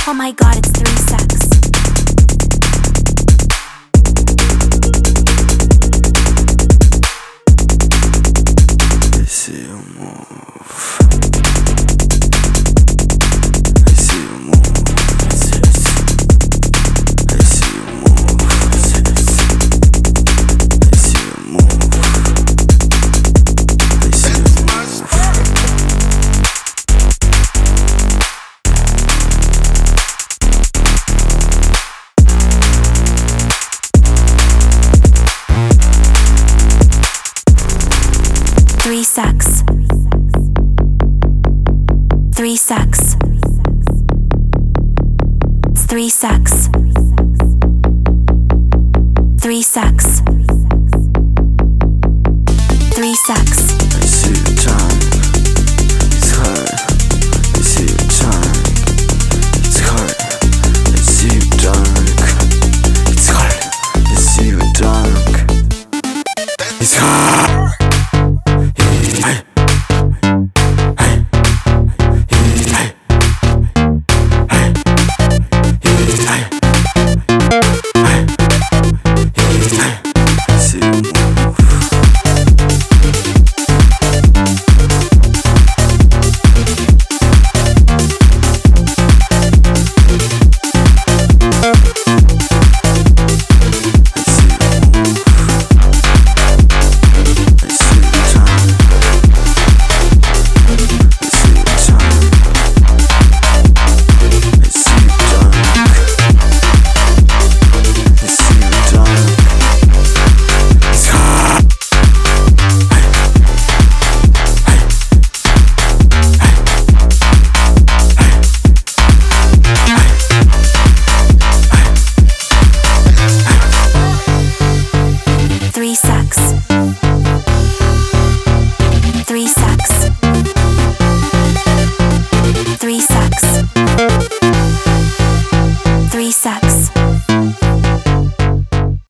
Oh my god, it's 3sex. I see you move. I see you move. I see you move. I see you move. I see you move. 3sex. 3sex. It's 3sex. 3sex. 3sex. I see the time.